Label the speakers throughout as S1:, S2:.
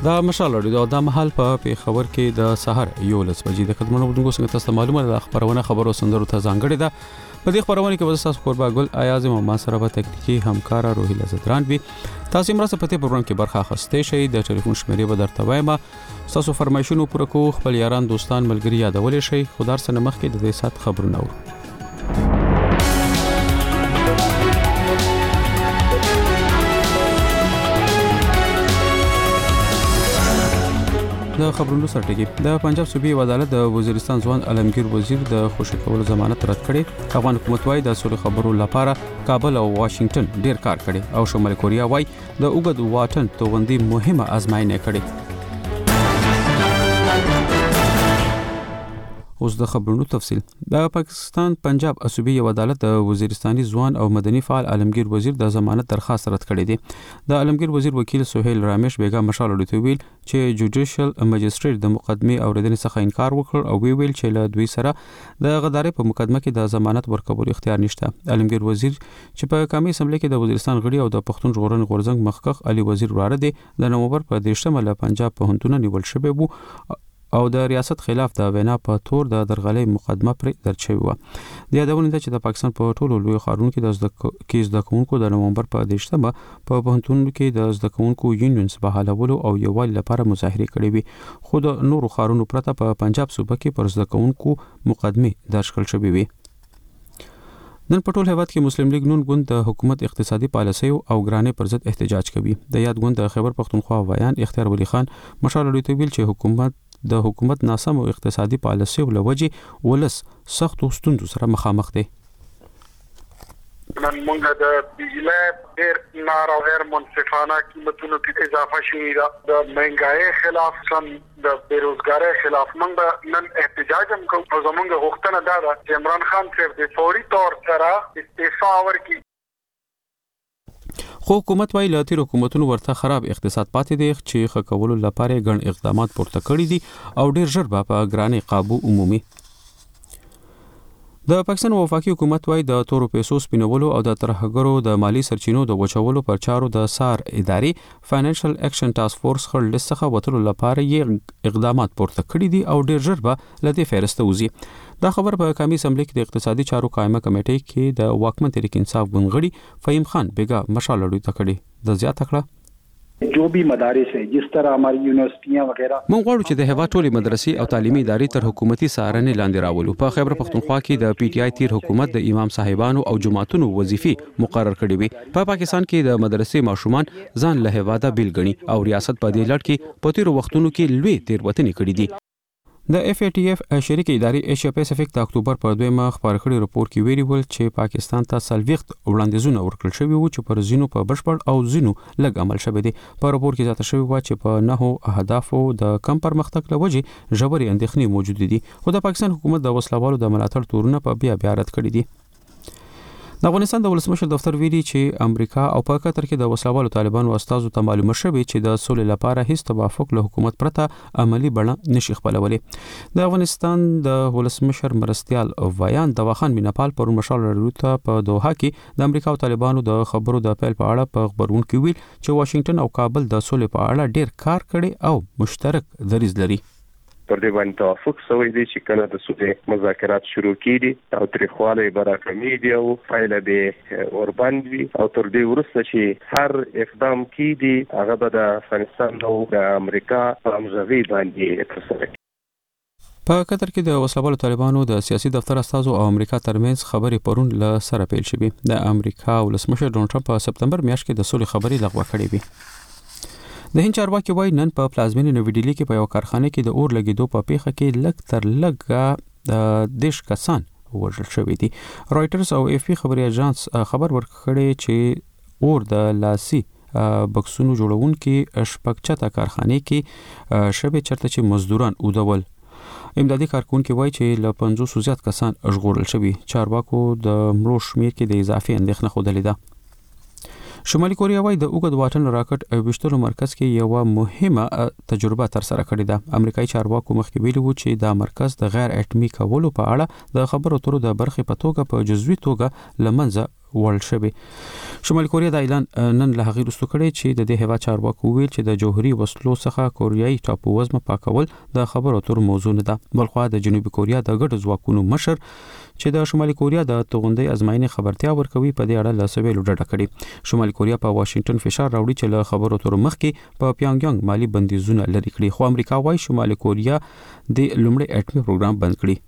S1: دا مشال د مهال په پیښور کې د سحر 11 بجې د خدماتو ودونکو څنګه تاسو معلومه ده خبرونه سندرو ته ځانګړې ده. په دې خبرونه کې وساس قربا ګل ایاز ما سره په تکنیکی همکارا روهیله زدران بي تاسو مرسته پته پروګرام کې برخه اخستې شئ. د ټلیفون شمیرې به درته وایم. تاسو فرمایشونو پر کو خپل یاران دوستان ملګری یادولې شئ. خدای سره مخ کې د دې سات خبرونه اورو. د خبرونو سرټکی د پنجاب صوبې عدالت د وزیرستان ځوان علمگیر وزیر د خوشی کولو ضمانت رد کړي. افغان حکومت وايي د سولې خبرو لپاره کابل او واشنگټن ډیر کار کړي او شمالي کوریا وايي د اوګد واټن توغندي مهمه ازمایښت کړي. اوس د خبرونو تفصیل. د پاکستان پنجاب صوبې عدالت د وزیرستاني ځوان او مدني فعال علمگیر وزیر د ضمانت درخواست رد کړی دی. د علمگیر وزیر وکیل سہیل رامیش بیگا مشال ویل چې جوډیشل مجستریټ د مقدمه اوریدنې څخه انکار وکړ او ویل چې له دوی سره د غدارې په مقدمه کې د ضمانت ورکول اختیار نشته. علمگیر وزیر چې په قومي اسمبلی کې د وزیرستان غړي او د پښتون ژغورنې غورځنګ مخکخ علي وزیر واره دی د نومبر په 13 له پنجاب په هنتونه نیول شوی وو او د ریاست خلاف د وینا په تور د درغلې مقدمه پر درج شوی و. د یادونه ده چې د پاکستان په ټولو لوی ښارونو کې د کوونکو د نومبر په 13 په پوهنتونونو کې د زده کوونکو یونینز بحالولو او یووالي لپاره مظاهره کړې وي. خو د نورو ښارونو پرته په پنجاب صوبه کې پر زده کوونکو مقدمه درج کړل شوې وي. نن په ټول هیواد کې مسلم لیگ نون ګوند د حکومت اقتصادي پالیسۍ او ګرانې پر ضد احتجاج کوي. د یاد ګوند د خیبر پختونخوا ویان اختیار ولی خان مشال ویل چې حکومت ناسم او اقتصادي پالیسۍ ولوجې ولس سخت ستونزو سره مخامخ دي.
S2: نن موږ د بجلی ډېر نار او غیر منصفانه قیمتونو کې اضافه شوې ده. د مهنګای خلاف سم د بیروزګاری خلاف موږ نن احتجاج هم کوو. زموږ غوښتنه دا ده چې عمران خان صاحب د فوري تور سره استعفا ورکړي.
S1: خو حکومت وايي له تیر حکومتونو ورته خراب اقتصاد پاتې دی چې خکولو لپاره ګڼ اقدامات پورته کړي دي او ډیر ژر به په ګرانې قابو عمومي. د پاکستان وفاقي حکومت وايي د تورو پیسو سپینولو او د ترهګرو د مالی سرچینو د وچولو پر چارو د سار ادارې فاینانشل اکشن ټاسک فورس خل لسخه وتلو لپاره یې اقدامات پورته کړي دي او ډیر ژر به لدې فهرست وځي. دا خبر په قومي اسمبلی کې د اقتصادي چارو قائمه کمیټې کې د واکمن تحریک انصاف ګوندغړي فهیم خان بیگا مشال لړۍ تکړه د زیات تکړه
S3: जो भी मदारिस है जिस तरह हमारी यूनिवर्सिटियां वगैरह
S1: مونږ غواړو چې د هیواد ټولې مدرسې او تعلیمي ادارې تر حکومتي څارنې لاندې راولو. په خیبر پختونخوا کې د پی ټی آی تیر حکومت د امام صاحبانو او جماعتونو وظیفې مقرر کړې وي. په پاکستان کې د مدرسې ماشومان ځان له هیواده بیل غني او ریاست په دې لړ کې په تیر وختونو کې لوی تیروتنې کړې دي. د اف ای ټی اف شریک ادارې ایشیا پیسفیک د اکتوبر په 2 خبر کړي رپورت کې ویلي ول چې پاکستان ته سلويخت وړاندیزونه ورکړل شوی وو چې پر زینو په بشپړ او زینو لګ عمل شوی دی. په رپورت کې ځاته شوی و چې په 9 اهدافو د کم پرمختګ لوجې ژورې اندېښنې موجود دي. خو د پاکستان حکومت د وسلوالو د ملاتړ تورونه په بیا رد کړی دي. د افغانستان د ولسمشر دفتر ویلي چې امریکا او په قطر کې د وسلوالو طالبانو استازو ته معلومه شوه چې د سولې لپاره هیڅ توافق له حکومت پرته عملی بڼه نشي خپلولی. د افغانستان د ولسمشر مرستيال ویان دواخان میناپال پر مشال وروته په دوحه کې د امریکا او طالبانو د خبرو د پیل په اړه په خبرون کې ویل چې واشنگټن او کابل د سولې په اړه ډیر کار کړي او مشترک دریځ لري.
S4: پر دې باندې توافق شوی دی چې کله د سولې مذاکرات شروع کیږي او تاریخواله براکمې دی او فایله به اوربند وي او تر دې وروسته چې هر اقدام کیږي هغه به د افغانستان او د امریکا په همغږي باندې ترسره کیږي.
S1: په قطر کې د وسلوالو طالبانو د سیاسي دفتر استازو او امریکا ترمنځ خبرې پرون له سره پیل شوې. د امریکا ولسمشر ډونالد ټرمپ په سپتمبر میاشت کې د سولې خبرې لغوه کړې وې. د هند چارواکي وايي نن په پلازمینې نوې ډیلی کې په یو کارخانه کې د اور لګیدو په پیښه کې لږ تر لږه د 10 کسان وژل شوي دي. رويټرز او اف پی خبري اژانس خبر ورکړی چې اور د لاسي بکسونو جوړونکو شپږچته کارخانه کې شبي چرته چې مزدوران اودول. امدادي کارکونکو وايي چې له 500 زیات کسان ژغورل شوي. چارواکو د مړو شمیر کې د اضافي اندېښنه خوده لیده. شمالي کوریا وايي د اوګد واټن راکټ وشتلو مرکز کې یو مهمه تجربه تر سره کړې ده. امریکایي چارواکو مخکې ویلي وو چې دا مرکز د غیر اټومي کولو په اړه د خبرو اترو د برخې په توګه په جزوي توګه لمنځه وړل شوی. شمالي کوریا د اعلان نن له هغې وروسته کړی چې د دې هیواد چارواکو ویل چې د جوهري وسلو څخه کوریایي ټاپو وزمه پاکول د خبرو اترو موضوع نه ده. بلخوا د جنوبي کوریا د ګډو ځواکونو مشر چې د شمالي کوریا د توغندۍ ازمایښتي خبرتیا ورکوي په دې اړه له سویلو ډډه کړې. شمالي کوریا په واشنگټن فشار راوړي چې له خبرو اترو مخکې په پیونګیانګ مالی بندیزونه لري کړي، خو امریکا وايي شمالي کوریا د لومړي اټومي پروګرام بند کړي.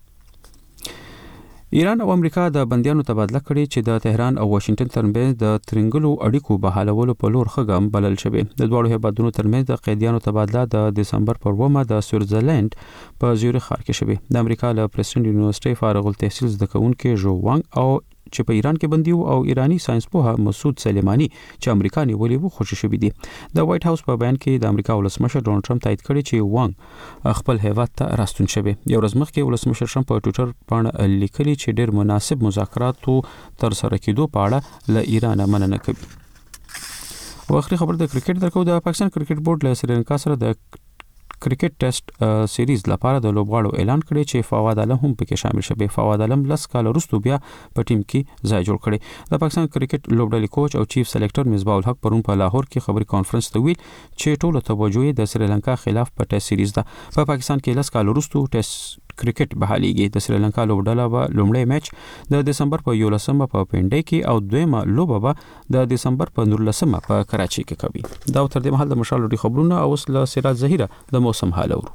S1: ایران او امریکا د بندیانو تبادله کړي چې د تهران او واشنگټن ترمنځ د ترنګلو اړیکو بحالولو په لور ښه ګام بلل شوی. د دواړو هیوادونو ترمنځ د قیدیانو تبادله د دسمبر پر 9 د سویټزرلند په زیورخ ښار کې شوی. د امریکا له پریسټن یونیورسيټي فارغ التحصیل زده کوونکي جو وانګ او چې په ایران کې بندي او ایرانی ساينسپوه مسعود سلیمانی چې امریکا نیولې وو خوشی شوی دي. د وایټ هاوس په بیان کې د امریکا ولسمشر ډونالد ټرمپ تایید کړی چې وانګ خپل هیواد ته راستون شوی. یو ورځ مخکې ولسمشر ټرمپ په ټوئیټر باندې لیکلی چې ډېر مناسب مذاکراتو تر سره کېدو په اړه له ایران مننه کوي. واخري خبر د کرکټ درکو. د پاکستان کرکټ بورډ له سریلانکا سره د کرکټ ټیسټ سیریز لپاره د لوبغاړو اعلان کړی چې فواد عالم هم پکې شامل شوی. فواد عالم لس کال وروسته بیا په ټیم کې ځای جوړ کړی. د پاکستان کرکټ لوبډلې کوچ او چیف سلیکټر مصباح الحق پرون په لاهور کې خبري کانفرنس ته ویل چې ټولو توجه د سریلانکا خلاف په ټیسټ سیریز ده. په پاکستان کې لس کال وروسته ټیسټ کرکټ بحاليږي. د سریلانکا لوبډله به لومړی میچ د دسمبر په 11 په پنډای کې او دویمه لوبه به د دسمبر په 19 په کراچي کې کوي. دا تر دې مهال د مشال لوډي خبرونه او له سراج ظهیره د موسم حال اورو.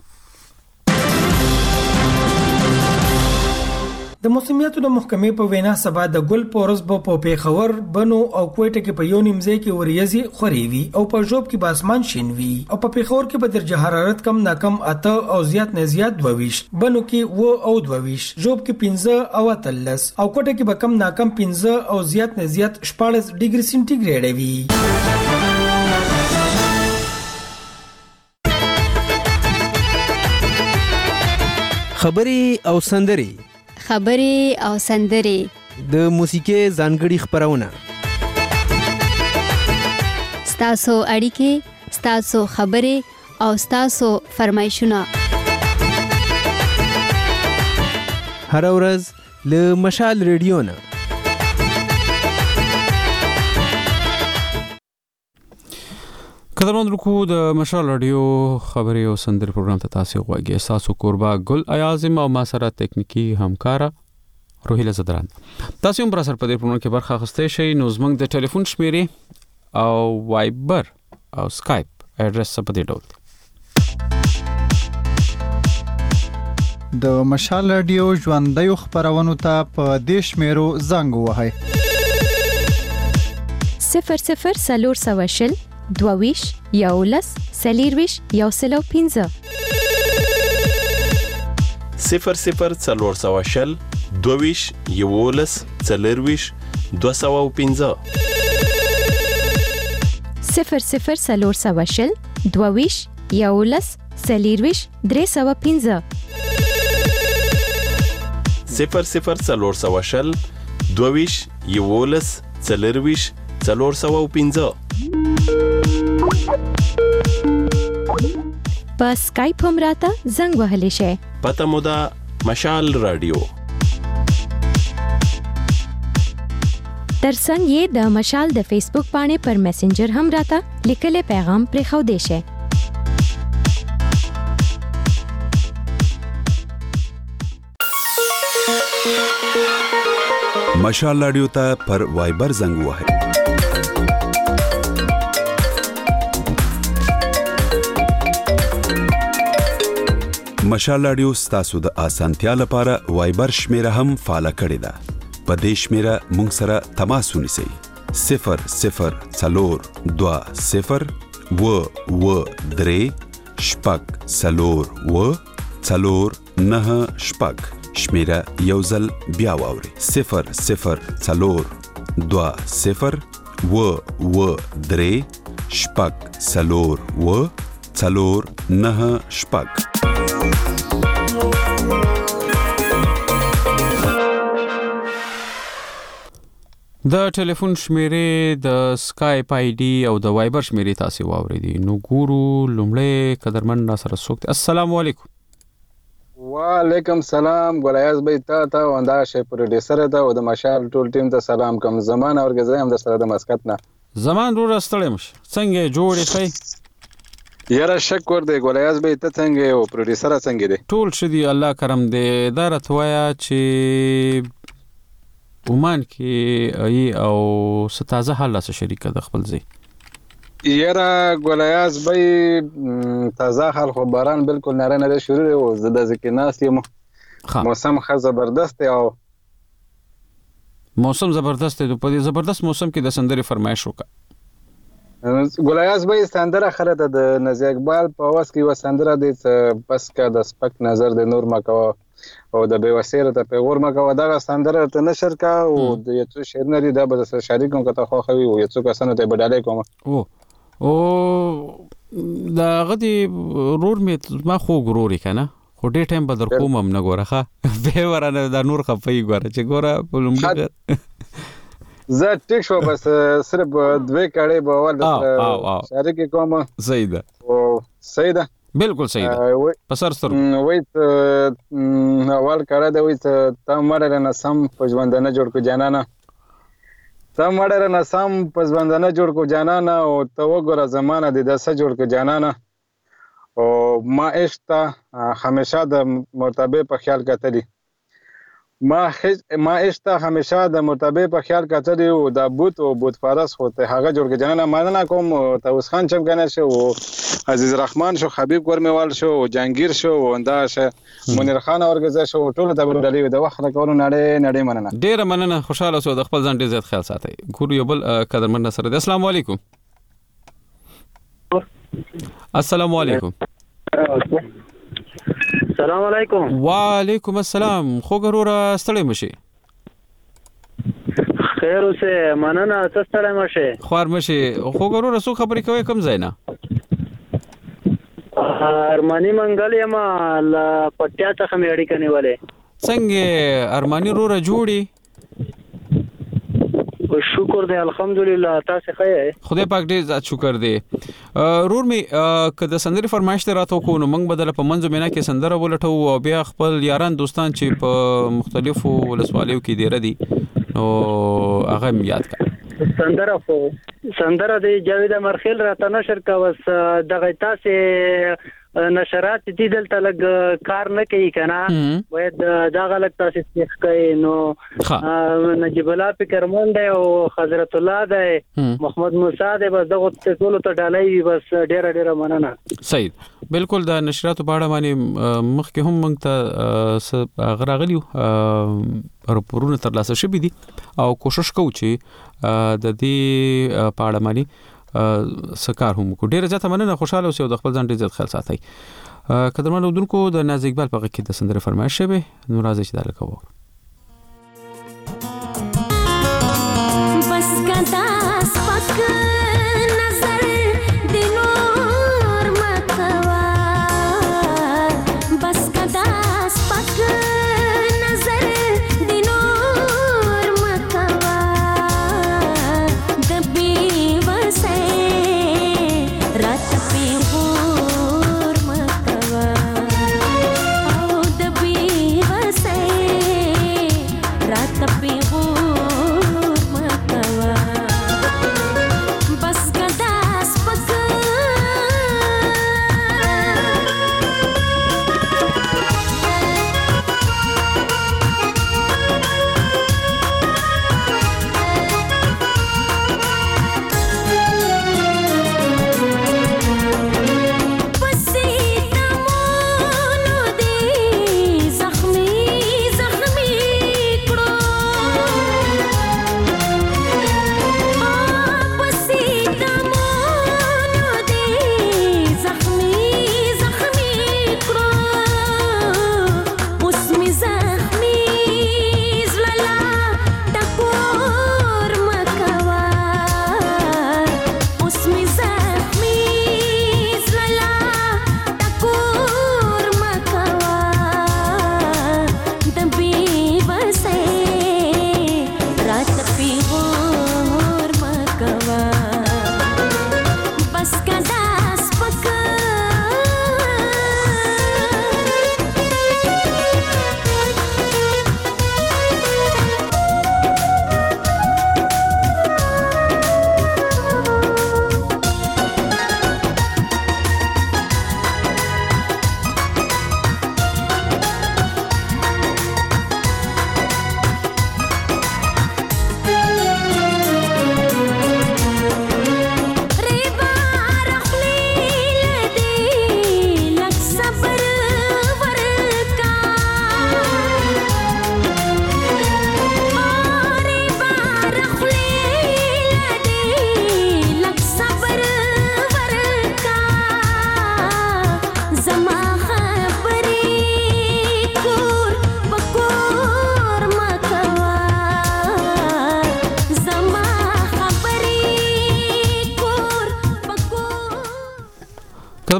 S5: د موسمیاتو د محکمې په وینا سبا د ګل پورس په پیښور بنو او کوټه کې په یو نیمځای کې وریځي خوريوي او په جوب کې باسمان شینوي او په پیښور کې به درجه حرارت کم ناکم اته او زیات نه زیات 22 بنو کې و او 22 جوب کې 15 او 13 او کوټه کې به کم ناکم 15 او زیات نه زیات 14 ډیګري سنټیګریډ وي.
S6: خبري او سندري د موسیقي ځانګړي خبرونه
S7: ستاسو اړیکې ستاسو خبرې او ستاسو فرمایشونه
S6: هر ورځ له مشال ریډیو نه.
S1: قدرمن رکو د مشال رادیو خبري او سندري پروګرام ته تاسو غواړئ. تاسو قربا ګل ایازم او ما سره تکنیکی همکارا روحیله زدران. تاسو هم پر اثر په دې پروګرام کې برخه اخیستئ شئ. نو زموږ د ټلیفون شمیرې او وایبر او سکایپ اډرس په دې ډول
S8: د مشال رادیو ژوندۍ خبرونو ته په دې شمیرو زنګ وهئ
S9: 00 دوویش یولس سلیرویش یوسلو 15
S10: 00 دوویش یولس سلیرویش 215
S9: 00 دوویش یولس سلیرویش 315
S10: 00 دوویش یولس سلیرویش 415
S9: په سکایپ هم راته زنګ وهلی شئ.
S10: پته مو ده مشال رادیو.
S9: ترڅنګ یې د مشال د فیسبوک باندې پر میسنجر هم راته لیکلي پیغام پرې خو دی شئ.
S11: مشال رادیو ته پر وایبر زنګ وهئ. مشال رادیو ستاسو د اسانتیا لپاره وایبر شمیره هم فعال کړی ده. په دې شمیره مونږ سره تماس ونیسئ 00 20 و درې شپږ څلور و څلور نه شپږ. شمیره یو ځل بیا واورئ 00 20 و درې شپږ څلور و څلور نه شپږ.
S1: د ټلیفون شمیرې د سکایپ آی ډي او د وایبر شمیرې تاسو واورئ. نو ګورو لومړی قدرمن سره څوک. السلام علیکم.
S12: وعلیکم سلام ګلایاز بھائی ته او دا شی پروډوسر ته او د مشال ټول ټیم ته سلام کوم. زمان اورګزای هم د سره د مسقط نه
S1: زمان ور استړم څنګه جوړې شي
S12: یاره شکر دی ګلایاز بھائی ته څنګه او پروډوسر څنګه دی
S1: ټول شدي الله کرم دی دا راتوایا چې عمان کې او ستازه حاله شریکه د خپل ځای
S12: یاره ګلایاز بھائی تازه حال خو باران بالکل ناره شروع دی او زده ځکه ناس یم موسم ښه زبردست دی او
S1: موسم زبردست دی په دې زبردست موسم کې د سندرې فرمایش وکړه
S12: ګلایاز بھائی سندره خره د نزی اقبال په واس کې و سندره دی بس کا د سپک نظر د نور مکو او د بے وسیله ته پیغور مکو دا سندره ته نشر کا او د یو شعر نه دی دا به سره شریکوم کته خو خوي او یو کسانو ته بداله کوم
S1: او دا غدي رور می ما خو ګوري کنه خو ډې ټایم به در کوم هم نه ګورخه به ورانه دا نور خپي ګوره چې ګوره په لومړي
S12: زه ټیک شو بس صرف دوه کړي به ول شریک کوم
S1: زیده
S12: او سیده
S1: بالکل صحیح ده پسر سر
S12: وایت اول کړه دا وایت ته مړه نه سم پښوندنه جوړ کو جانانا ته مړه نه سم پښوندنه جوړ کو جانانا او ته وګوره زمانہ د دسه جوړ کو جانانا او ما عشق همیشه د مرتبه په خیال کتلی ما عشق همیشه د مرتبه په خیال کتلی او د بوت او بوت فارس خو ته هغه جوړ کو جانانا مانه کوم ته اوس خان چم کنه شو عزیز رحمان شو حبیب ګورمیوال شو جانگیر شو وندا شه منیر خان اورګزا شو ټول ته ورډلې د وخت کولو نړۍ مننه
S1: ډیر مننه خوشاله سو د خپل ځان ډیر زیات خیال ساتي ګور یو بل قدرمن سره السلام علیکم السلام علیکم
S13: السلام علیکم
S1: وعلیکم السلام خو ګروره ستړی مشي
S13: خیر اوسه مننه تاسو ستړی مشي
S1: خوار مشي خو ګروره سو خبرې کوي کم ځای نه
S13: ارمانی منګل یم لا پټیا څخه مې اړیکه نیولې
S1: څنګه ارمانی روره جوړي
S13: شکر دی الحمدلله تاسو ښه
S1: خدای پاک دې زیات شکر دی رور می کله سندري فرمایش ته راته کو نو موږ بدل په منځو مینا کې سندره ولټو او بیا خپل یاران دوستان چې په مختلفو ولسوالیو کې دی ردی نو هغه یاد کړه
S13: سندره دی جاوید مرخیل راته نشر کا وس دغه تاسو نشرات دي دلته لګ کار نه کوي کنه وای دا غلط تاسو څخه کوي نو نجیب الله فکرمن دی او حضرت الله دی محمد موسی دی بس دغه ټول ته ډالای بس ډیره مننه
S1: صحیح بالکل د نشراتو په اړه باندې مخکې هم موږ ته غراغلیو راپورونه ترلاسه شوي دي او کوشش کوو چې د دې په اړه باندې سکار هم کو ډیره ځته مننه خوشاله اوسئ او د خپل ځان ډیر خیال ساتئ قدرمن اودونکو د ناز اقبال په کې د سندره فرمایش شوه نو راځي چې دالکو
S14: بس کدا سپک نظر د نور مکوا بس کدا سپک نظر د نور مکوا د بی وسه رات په غور مکوا او د بی وسه رات په غور مکوا بس کدا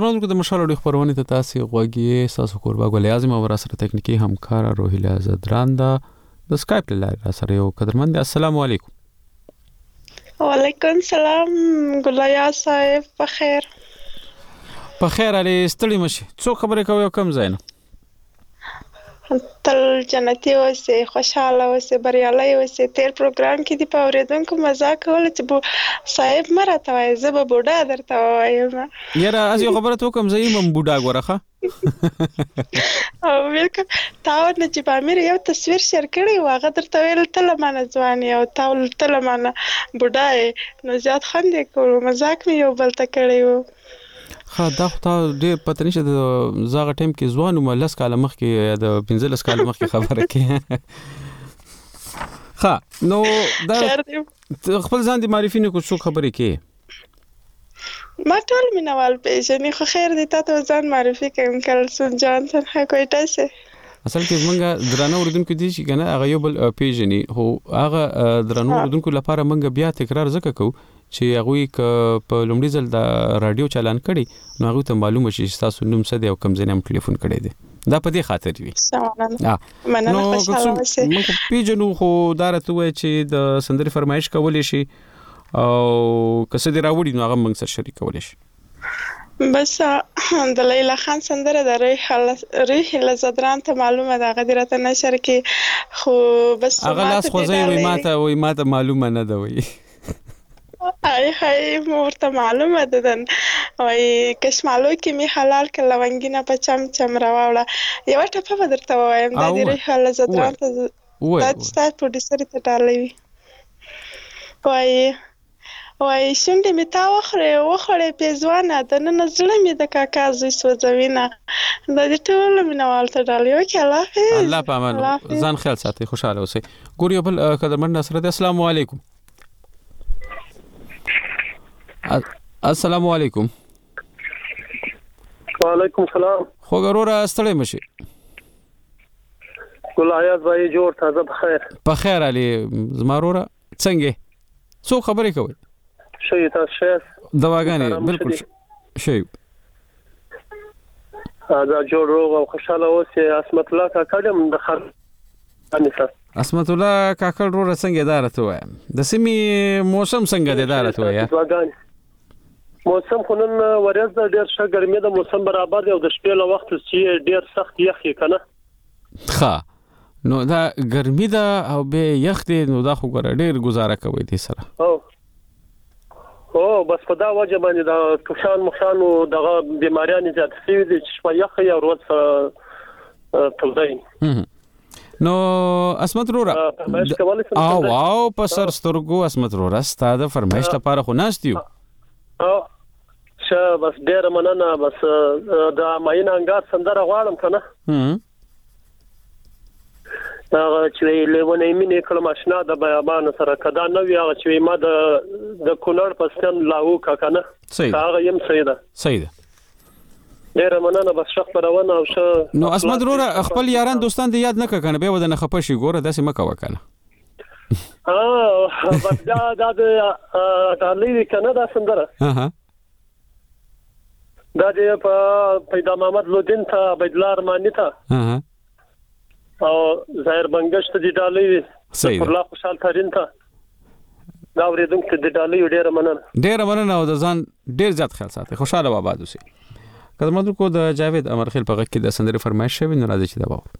S1: قدرمنونکو د مشال اړیخ پرونې ته تاسو غوږی تاسو قربا ګل اعظم او سره تکنیکی همکار روهیله زدران د سکایپ له سره یو قدرمن السلام علیکم
S15: وعلیکم السلام ګلیا صاحب بخیر
S1: علی ستړي مشي څو خبرې کوي کم زاینه
S15: تل جنتی اوسه خوشاله اوسه بریالي اوسه تیر پروګرام کې دی په اوریدونکو مزاق کول چې صاحب مرته وای زه به بوډا درته وایم
S1: یاره از یو خبره ته کوم زې مم بوډا غورخه
S15: او ویلکم تاو نه چې پامیر یو تصویر شیر کړی و هغه درته ویل تل مانه ځوان یو تاول تل مانه بوډا نو زیات خندې کول مزاق مې یو بل ته کړی و
S1: خا دا خو ته ډېر پته نشه د زاغه ټیم کې ځوان او لس کاله مخ کې د 15 کاله مخ کې خبره کې خا نو دا خپل ځان دي معرفي نه کو څو خبرې کې
S15: ما ټول مینوال پیژنې خو خیر دي تاسو ځان معرفي کوم کلسون جان ته کوټه سه
S1: اصل کې زمونږ درانه اوردونکو دي چې کنه هغه یو بل پیژنې هو هغه درانه اوردونکو لپاره مونږ بیا تکرار زکه کو چې هغه په لومړي ځل د رادیو چالان کړي نو هغه ته معلومه شي تاسو نوم څه دی او کوم ځای نم ټلیفون کړی دی دا په دې خاطر وي
S15: مننه خوشاله اوسئ
S1: موږ پیژنو خو دا راته وای چې د سندري فرمایش کولې شي او کسه دی راوړي نو هغه موږ سره شریکول شي
S15: بس د لیلا خان سندره د ریح لزدران ته معلومه ده هغه درته نشر کې خو بس
S1: هغه لاس خوځي وي ماته معلومه نه ده وي
S15: هاي مورته معلومه ده وای کشمالو کې می حلال ک لونګینه په چم راوړه یو ټپه بدرته وایم د دې ریح لزدران ته دا ستاسو پروډوسر ته ډالوي وای شونډې می تا وخړې پیزوانه د نن زړه می د کاکا زوی سوځوینه د دې ټول مینوال ته ډالوي وکي الله
S1: په امان ځان خیال ساتي خوشاله اوسئ ګور یو بل قدرمن نصر السلام علیکم السلام علیکم
S16: وعلیکم السلام
S1: خو ګورورا ستړی مشي
S16: ګل حیات بھائی جوړ تازه
S1: بخیر علي زمارورا څنګه څو خبرې کوي
S16: شي تاسو
S1: دواګانې بالکل شي
S16: دا جوړ روغ او خوشاله اوسئ اسمت الله کا کډم د خر
S1: اسمت الله کاکل رو څنګه دارته وای د سیمې موسم څنګه دی دارته وای
S16: موسم خو نن ورځ د ډېر ښه ګرمي د موسم برابر دی او د شپې له وخت چې ډېر سخت یخ کنه
S1: ښه نو دا ګرمي ده او به یخ دی نو دا خو ګره ډېر گزاره کوي دې سره
S16: او بس په دا وجه باندې دا کشان مخان او دغه بیماریان زیات شوي دي چې شپه یخ یا ورځ تلدي
S1: نو اسمت رورا او په سر سترګو اسمت رورا ستاده فرمایش لپاره خو ناستیو
S16: بس ډیر مننه بس دا ماین انګار سندره غواړم کنه هغه چې لیونه مینې کلم آشنا د بیابان سره کدا نو هغه چې ما د کونړ پسن لاو کا کنه هغه يم
S1: سیده
S16: ډیر مننه بس شخ پرونه او ش
S1: نو اسمت رورا خپل یاران دوستان دې یاد نه کنه به ودنه خپشي ګوره داسې مکه وکنه
S16: بس دا لې کنه دا سندره دا دې په پیدا محمد لودین ته بدلار مانی ته او ظاهر بنگشت دې ډالې پر الله خوشحال ترين ته دا ورېدونکو دې ډالې
S1: ډېر مننه او د ځان ډېر زیات خیال ساتي خوشاله آباد اوسئ قدرمنو کو د جاوید امرخیل په غږ کې د سندري فرمایش شوی نو راځي چې دا باور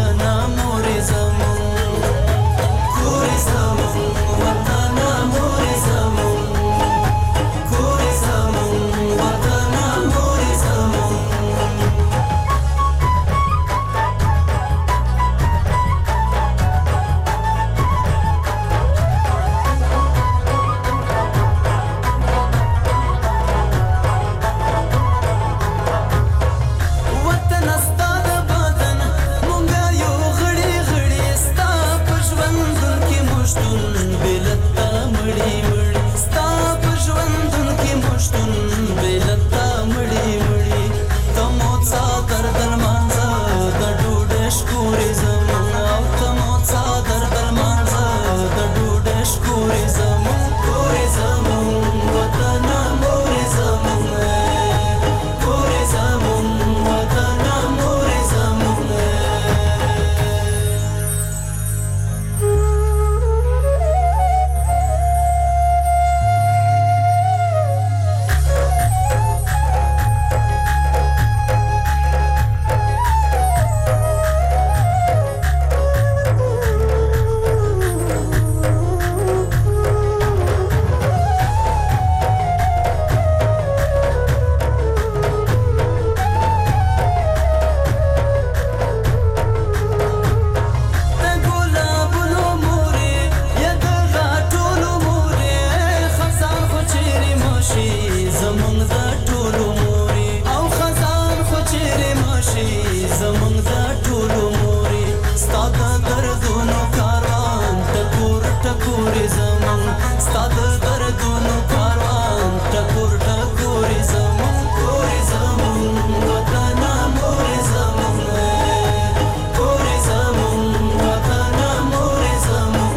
S14: Amore
S17: زمونږ د ټولو مورې او خزان خو چیرې ماشي زمونږ د ټولو مورې ستا د دردونو کاروان ټکور ټکورې زمونږ ستا د دردونو کاروان ټکور ټکورې زمونږ کورې زمونږ وطنه مورې زمونږ کورې زمونږ وطنه مورې زمونږ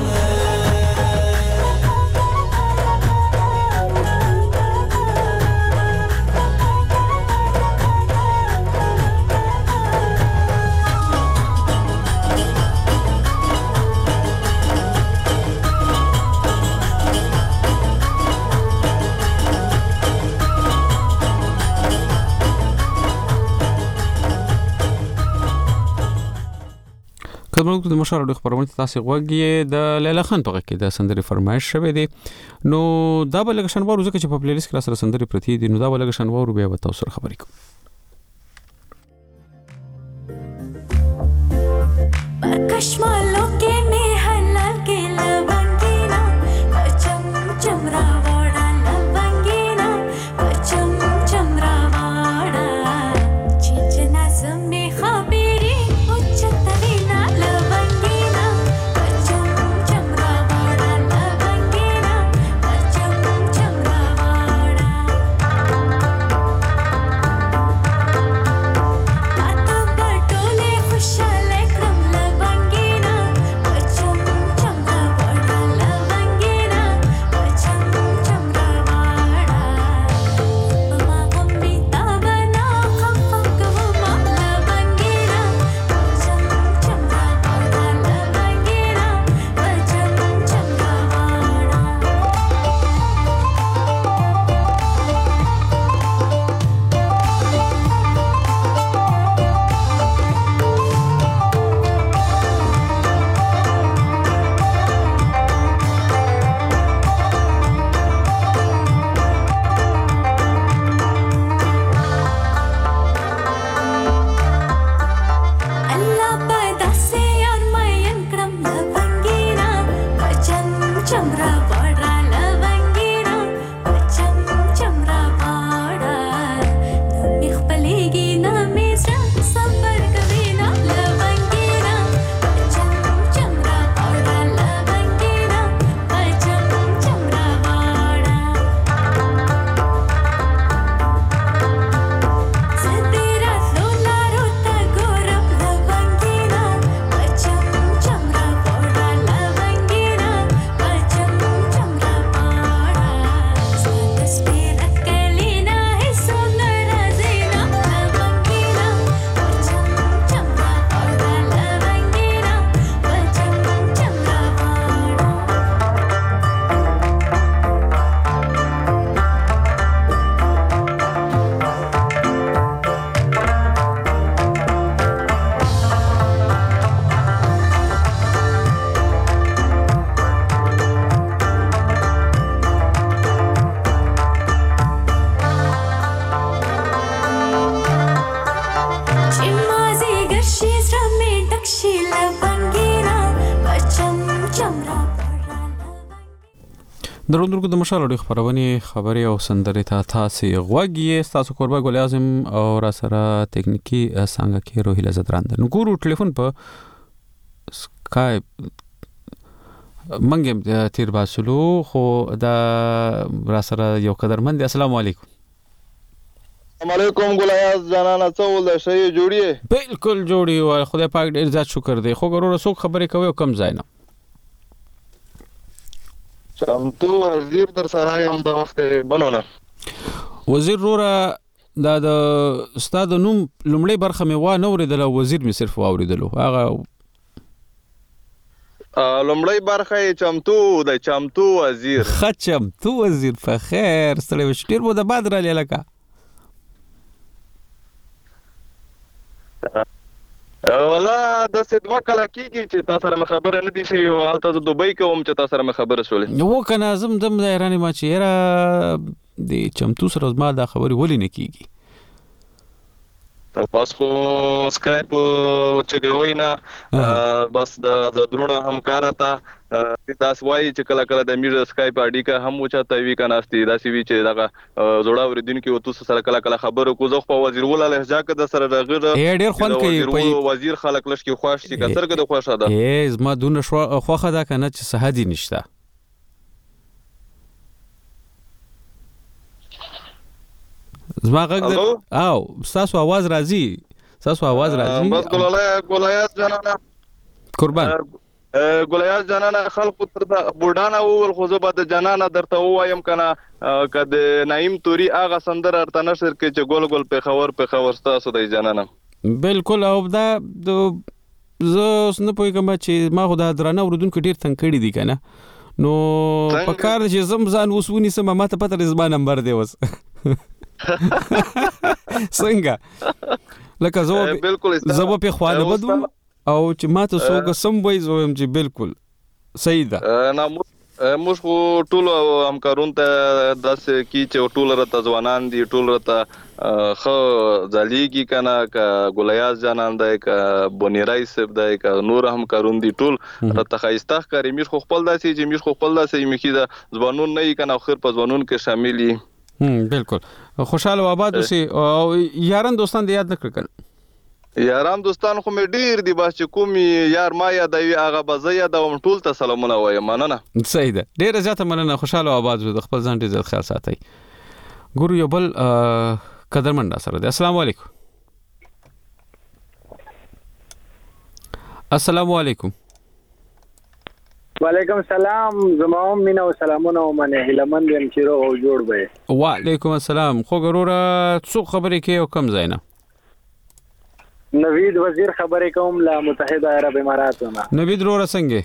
S1: کله د مشال د خبرونه تاسو غوږی د لیلا خان په کې د سندري فرمایش شوه دي نو دا بلګ شنوار وزکه چې په پلی لیست کې سره سندري پرتی دي نو دا بلګ شنوار بیا به تاسو سره خبرې کوم
S14: کشمالو کې می حلال کې لونګینا پچم چمرا واړه لونګینا پچم چمرا واړه چې نظم می خبري او چتوینا لونګینا پچم چمرا واړه لونګینا پچم چمرا واړه اته بټوله خوشاله کرم لونګینا پچم چمرا واړه لونګینا پچم چمرا واړه ما هم بیتا بنا خفق وما لونګینا پچم چمرا واړه لونګینا پچم چمرا واړه الله پیدا سے یار مین کرم لونګینا پچم چمرا واړه لونګینا پچم چمرا واړه نو خپلېږي نه مې زړه صبر کوي نه لونګینا پچم چمرا واړه لونګینا پچم چمرا واړه ستیرا لولارو تا ګورم لونګینا پچم چمرا واړه لونګینا پچم چمرا واړه ست سپیرا کلینا هیڅ ناراضینا لونګینا پچم چمرا واړه لونګینا پچم چمرا واړه چې مازیګر شي زړه مې ډک شي لونګینا پچم چمرا
S1: دروندرګو د مشال د خبرونه خبري او سندري ته تاسو غوږی تاسو قربا ګل اعظم او را سره تکنیکی څنګه کې روهیله زدراند نو ګورو ټلیفون په سکایپ منګم تیر باسلو خو دا را سره یو قدرمند السلام علیکم
S18: السلام علیکم ګلایاز جانانه څه ول شي جوړی
S1: بالکل جوړی او خدای پاک ډیر زیات شکر دی خو ګورو رسو خبرې کوي او کم ځای نه
S18: چمتو وزیر در سره هم د وخت بنونه
S1: وزیر رورا دا د استاد نوم لمړی برخه مې و نه اوریدل وزیر مې صرف اوریدلو هغه
S18: لمړی برخه چمتو د چمتو وزیر
S1: چمتو وزیر په خیر ستړي وشتیر مو د بعد را لکه
S18: ولا د سدوا کله کیږي چې تاسو سره خبره نه دي شي او حالت د دوبۍ کوم چې تاسو سره خبره شولې
S1: نو کنه زم دم د ایران ما چې را د چمتو سره ما دا خبري ولې نه کیږي
S18: بس خو سکایپ چې کوي نه بس د درونه همکار ته داس وایي چې کله کله د میډیا سکایپ اډیکا هم وچاته وی کناستي داسې وی چې دغه زوړا ورېدونکو او تاسو سره کله کله خبرو کو زه په وزیر ولا لهجه کې د سره دغه
S1: ډېر خوند کوي
S18: وزیر خلک لشکي خوښ شي کثر کې د خوښه
S1: ده زما دونه خوخه ده کنه چې صحادي نشته زما غږ او تاسو आवाज راځي
S18: بس ګولایات جانانه
S1: قربان
S18: ګولایات جانانه خلکو تر د بوډانه اول خو زه به د جانانه درته وایم کنه کده نعیم توري اغه سندر ارته نشر کې چې ګول ګول په خبر تاسو د جانانه
S1: بالکل او دا زه نه پوهیږم چې ما خو دا درانه اوردونکو ډیر تنګ کړی دي کنه نو په کار چې زم ځان وسونی سم ما ته پته زما نمبر دی وس څنګه لکه زه په خوانه بدو او چې ما ته څوک سم وای زوم چې بالکل صحیح ده
S18: نه موږ ټول همکارون ته داسې کی چې ټول راته ځوانان دي ټول راته خو ځلیږي کنه ک ګولیاز جانان دی ک بونیرای سب دی ک نور همکارون دي ټول راته خایسته کاری میش خو خپل داسې چې میش خو خپل داسې میخي د ځوانون نه کنه خیر په ځوانون کې شاملي
S1: بالکل خوشاله و آباد اوسئ او یاران دوستان دې یاد نکړل
S18: یاران دوستان خو مې ډیر دي بس چې کوم یار ما یادوي هغه به زه یادوم ټول ته سلامونه وایم مننه
S1: صحیح ده ډیره زیاته مننه خوشاله و آباد د خپل ځان ډیر زیات خیال ساتئ ګورو یو بل قدرمن سره دی السلام علیکم السلام علیکم
S19: وعلیکم السلام زموږ مینا او سلامونه ومنه هلمند يم چې روغ جوړ به
S1: وعلیکم السلام خو ګوره څو خبرې کې او کم زینا
S19: نوید وزیر خبرې کوم له متحده عرب اماراتونه
S1: نوید رو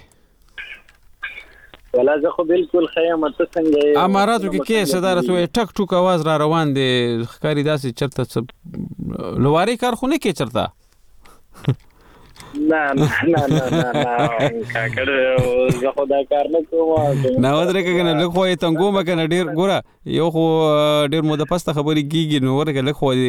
S1: څنګه
S19: ولا زه خو بالکل خیام ته څنګه
S1: اماراتو کې صدارت وې ټک ټوک आवाज را روان دي خکاری داسې چرته لواري کارخونه کې چرته
S19: نه کاکړ زه خدا کار نه کوم
S1: نه ودرې کنه له خو ته کوم کنه ډیر ګوره یو خو ډیر مو د پسته خبرې کیږي نو ورګه له خو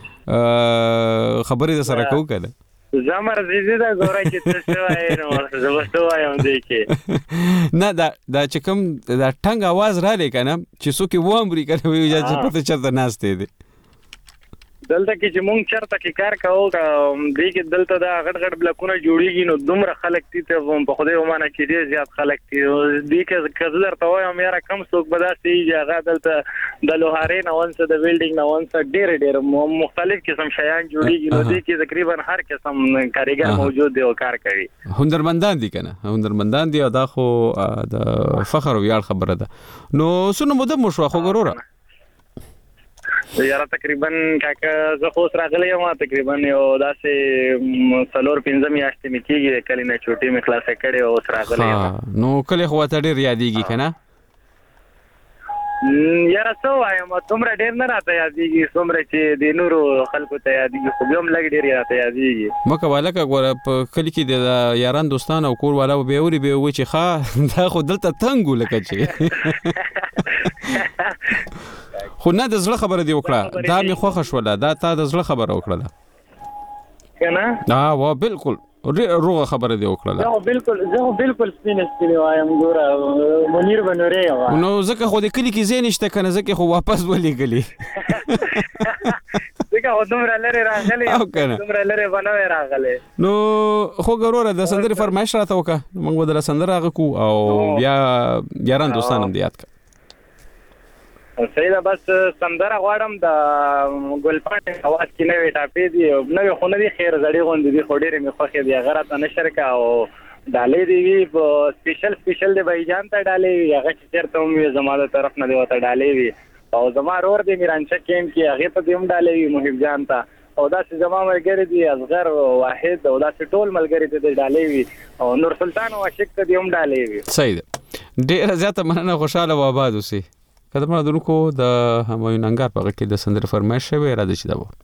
S1: خبرې د سره کو کنه
S19: زمر زیزه دا ګوره چې څه وایي نو زه وسته وایم دی کې
S1: نه دا چې کوم دا ټنګ आवाज را لې کنه چې څوک و امریکا ته ویل چې پته چرته ناشته دي
S19: دلته کې چې مونږ چرته کې کار کوو دې کې دلته دا غټ بلاکونه جوړیږي نو دومره خلک دي ته په خوده ومانه کې ډیر زیات خلک دي دې کې کزلر ته وایم یاره کم څوک بداسي جګه دلته د لوهارې نه ونس د بیلډینګ نه ونس ډیر مختلف قسم شیان جوړیږي نو دې کې تقریبا هر قسم کاریګر موجود دی او کار کوي
S1: هنرمندان دي کنه هنرمندان دي او دا خو د فخر او ویاړ خبره ده نو سونه مده مو شو خو ګوره
S19: یاره تقریبا کاکا زه خو سره غلی یم تقریبا یو داسې 4-5 میاشتې مې کېږي کله نه چوټي مې خلاصه کړې او سره غلی یم
S1: نو کله خو ته ډېر یادېږي که نه
S19: یاره څه وایم دومره ډېر نه راته یادېږي څومره چې د نورو خلکو ته یادېږي خو بیا هم لږ ډېر راته یادېږي
S1: مه کوه لکه ګوره په کلي کې د یاران دوستان او کور والا به اوري به وایي چې ښه دا خو دلته تنګ و لکه چې خو نه د زړه خبره دی وکړه دا مې خوښه شوله دا تا د زړه خبره وکړله
S19: که نه
S1: وا بالکل روغه خبره دی وکړله
S19: زه بالکل سپینې وایم ګوره منیر به نورې یم
S1: نو ځکه خو د کلي کې ځای نشته که نه ځکه خو واپس ولېږلي
S19: ځکه خو دومره لرې راغلی دومره لرې به نه وی راغلی
S1: نو خو ګوره د سندرې فرمایش راته وکړه موږ به دله سندره هغه کړو او بیا یاران دوستان هم دې یاد کړه
S19: صحیح ده بس سندره غواړم د ګلپاڼې اواز کې نوې ټاپې دي نوې خو نه دي خیر زړې غوندې دي خو ډېرې مې خوښې دي هغه راته نشر کړه او ډالۍ دې وي په سپیشل د بهیجان ته ډالۍ وي هغه چې چېرته هم وي زما د طرف نه دې ورته ډالۍ وي او زما ورور دی میرانچه کیمپ کې هغې ته دې هم ډالۍ وي محب جان ته او داسې زما ملګري دي اصغر واحد او داسې ټول ملګري ته دې ډالۍ وي او نور سلطان او عاشق ته دې هم ډالۍ وي
S1: صحیح ده ډېره زیاته مننه خوشحاله و آباد اوسئ قدرمنو دونکو د همایون انګار په غږ کې د سندرې فرمایش شوی راځي چې دا و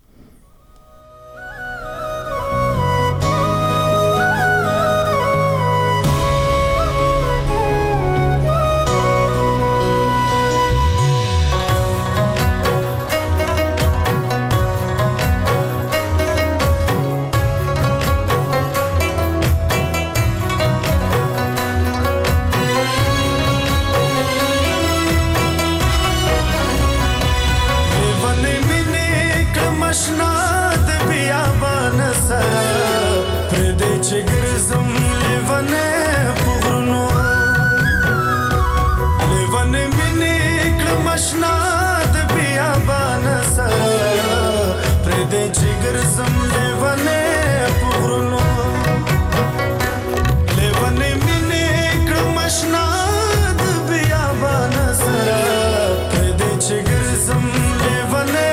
S17: مشنا د بیابان سره پر دې چې ګرځم لیونه پغرونو لیونه مینې کړم مشنا د بیابان سره پر دې چې ګرځم لیونه پغرونو لیونه مینې کړم مشنا د بیابان سره پر دې چې ګرځم لیونه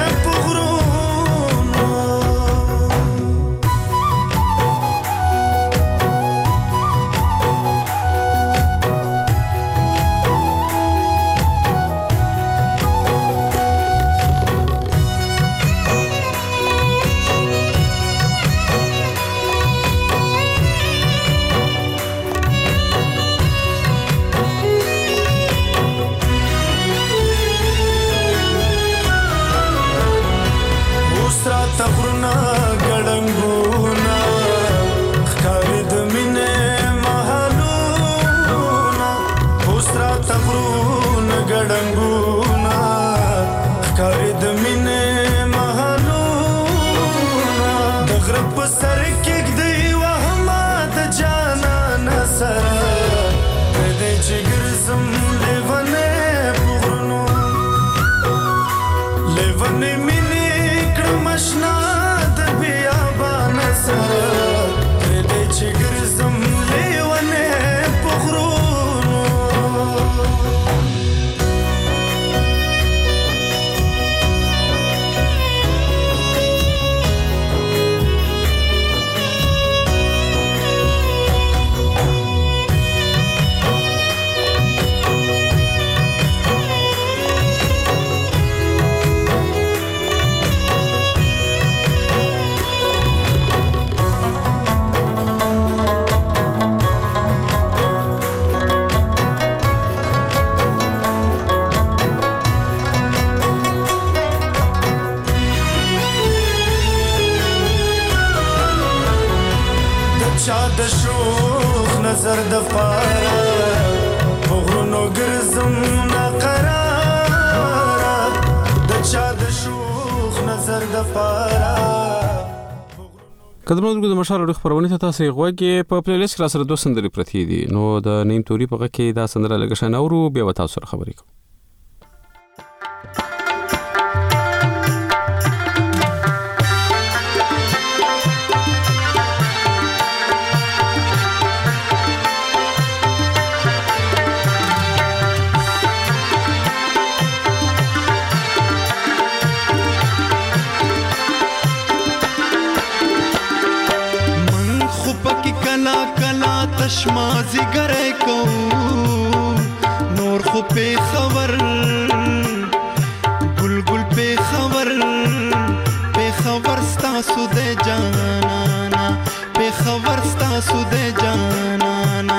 S17: تغرنا ګړنګونا ښکارې د مینې محلونا اوسرا تغرنا ګړنګونا ښکارې د مینې محلونا د غره په سر کېږدی وهمه د جانان سره پر دې چې ګرځم لیونې په غرونو لیونې مشنا د بیابان سره پر دې چې ګرځم لیونه په غرونو چا د شوخ نظر د پاره غرونو ګرځم ناقراره د چا د شوخ نظر د پاره
S1: قدرمنو د مشال اړه خبرونه ته تاسو غوږی په پلی لیست را سره 2 سندري پرتی دي نو د نیم توري په کې دا سندره لګښنه اورو بیا وتا سره خبرې کوم
S17: تشمازی گره کو نور خو په خبر گل گل په خبر ستاسو د جانانا په خبر ستاسو د جانانا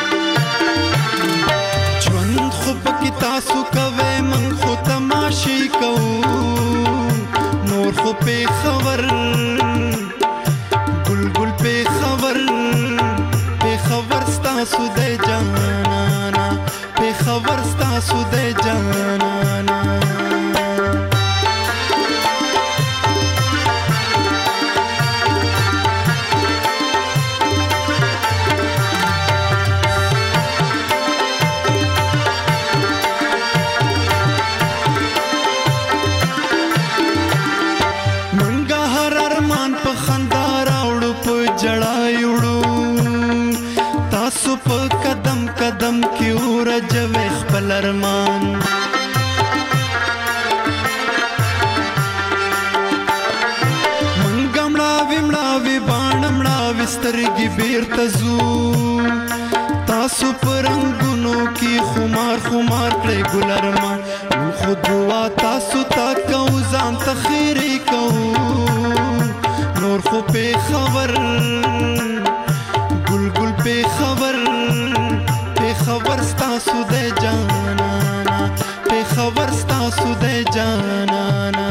S17: ژوند خو پکې تاسو کوي من خو تماشې کو نور خو په خبر گل گل په خبر ستاسو د جانانا په خبر ستاسو د جانانا منګه هر ارمان په خندا راوړو په جړای وړو تاسو په قدم قدم کې ورځوي خپل ارمان منګه مړاوي باڼه سترګې بیرته زو تاسو پرنګونو کې خمار کړې ګل ارمان خو دعا تاسو تا کو ځان ته خیرې کو نور خو په خبر په خبر ستاسو د جانانا په خبر ستاسو د جانانا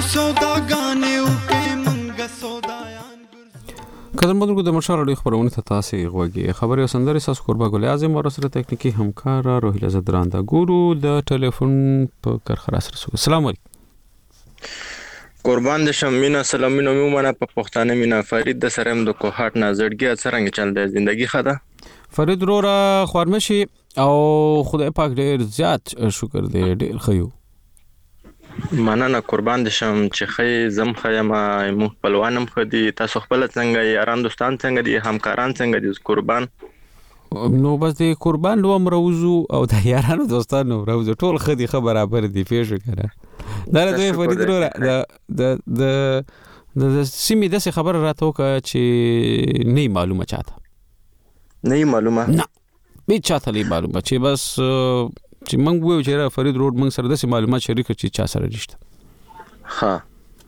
S17: سوداګانې وکې مونږه سودایان
S1: قدرمنو د مشال اړیخ پرونه ته تاسو غوږی خبري سندري ساس قربا ګل اعظم او سره تکنیکی همکار روحیل زدران دا ګورو د ټلیفون په کرخره سره سو. السلام علیکم.
S20: قربان د شمینا سلامونه مومنه په پښتانه مینا فرید د سرم د کوهات نازړګي څنګه چل دی زندگی خدا
S1: فرید رورا خورمشي او خدای پاک ډیر زیات شکر دی ډیر خيو
S20: مننه قربان د شم چې خې زم خیمه مو خپلوانم خدي تاسو خپل څنګه یاران دوستان څنګه دي همکاران څنګه دي قربان
S1: نو بس د قربان لو امروزو او د یارانو دوستانو روزو ټول خدي خبر برابر دي پېښ کړه دا د فرید رورا د سیمې د خبر راته وکړه چې نه معلومه چاته
S20: نه معلومه
S1: نه به چاته نه معلومه چې بس چې موږ وایو چې فرید روډ موږ سره د معلومات شریک چې چا سره رښت
S20: ها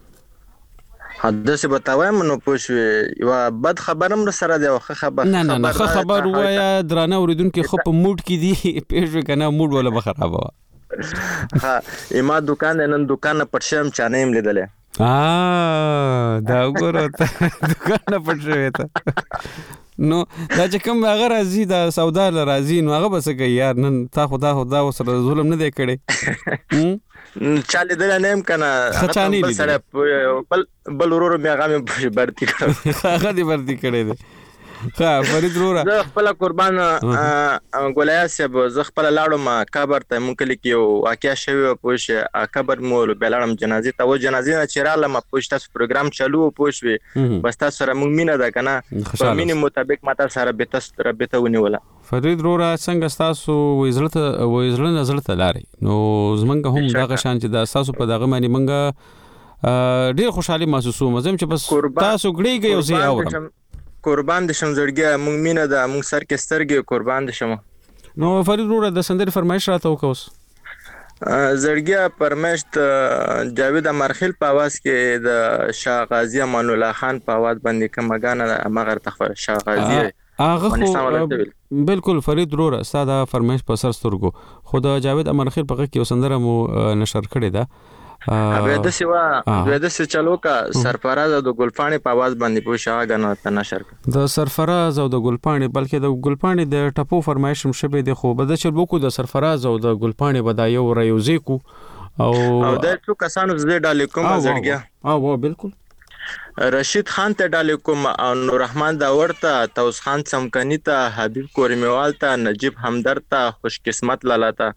S20: حدث بتاوم نو پوښوي یو بد خبرم سره دی واخه خبر
S1: نه خبر وایا درانه اوریدونکو خو په موډ کې دی پېښ کنه موډ ولا بخراب وا
S20: ها ایما دکان نن دکان پر شم چانه يم لیدله
S1: دا وګوره دکان پر شوی نو دا چې کوم هغه راځي دا سودا راځي نو هغه بس کوي یار نن تا خدا سره ظلم نه دی کړي
S20: چاله دل نه هم کنه هغه سره بل ورور مې هغه مې برتی کړ
S1: هغه دې برتی کړي دی ها فرید رورا
S20: زه خپل قربان ګولیا سب زه خپل لاړم قبر ته مونږ کلی کې واقعیا شوی پوښ قبر مول بلارم جنازي ته و جنازي نه چیرالم پوښ تاسو پروګرام چالو پوښ بس تاسو سره مونږ مینه ده کنه په مینه مطابق ماته سره به تاسو رابطه ونیوله
S1: فرید رورا څنګه تاسو وېزړه نظر ته لاري نو زمونږ هم دغه شان چې د تاسو په دغه معنی مونږ ډیر خوشحالي محسوسوم زم چې بس تاسو ګړیږي او زه اورم
S20: قربان د شم زړګي مونږ مینه ده مونږ سر کې سترګې قربان د شم
S1: نو فرید رورا د سندري فرمایش راته وکوس
S20: زړګي فرمایش جاوید امرخیل په आवाज کې د شاه غازی امان الله خان په आवाज باندې کومګانه مغر تخفر شاه غازی
S1: هغه بالکل فرید رورا ساده فرمایش په سر سترګو خو د جاوید امرخیل په کې سندره مو نشر کړی ده
S20: د سیوا چلو کا سرفراز او د ګلپانی په आवाज باندې پوښا غنو ته نشر
S1: د سرفراز او د ګلپانی بلکې د ګلپانی د ټپو فرمایش هم شبه د خو بده چل بوکو د سرفراز او د ګلپانی بدایو ریوزي کو او
S20: د څو کسانو زړه ډالې کوم زړګیا
S1: او بالکل
S20: رشید خان ته ډالې کوم او نور رحمان دا ورته توس خان سمکنی ته حبیب کورمیوال ته نجیب همدرد ته خوش قسمت لالاته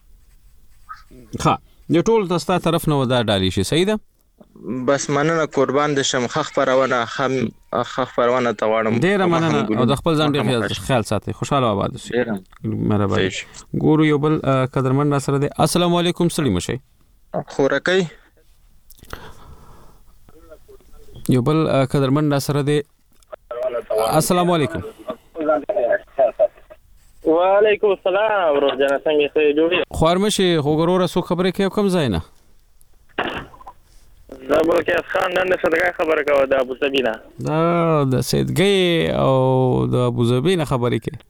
S1: ها د ټول دستا طرف نو دا ډالي شي صحیح ده
S20: بس مننه قربان د شم خخ پرونه ته واړم
S1: ډیر مننه او د خپل ځان ډیر خیال ساتي خوشاله آباد شي مرحبا ګورو یو بل قدرمن سره دی السلام علیکم سلیم شي
S20: خورکای
S1: یو بل قدرمن سره دی السلام علیکم
S21: وعلیکم السلام ورور جان څنګه ته جوړی
S1: خورمشي خوګرور سو خبره کې کوم ځای نه
S21: دا بلکې خان نن څه خبره کوي د ابو ظبی نه
S1: دا د سیدګي او د ابو ظبی نه خبرې کې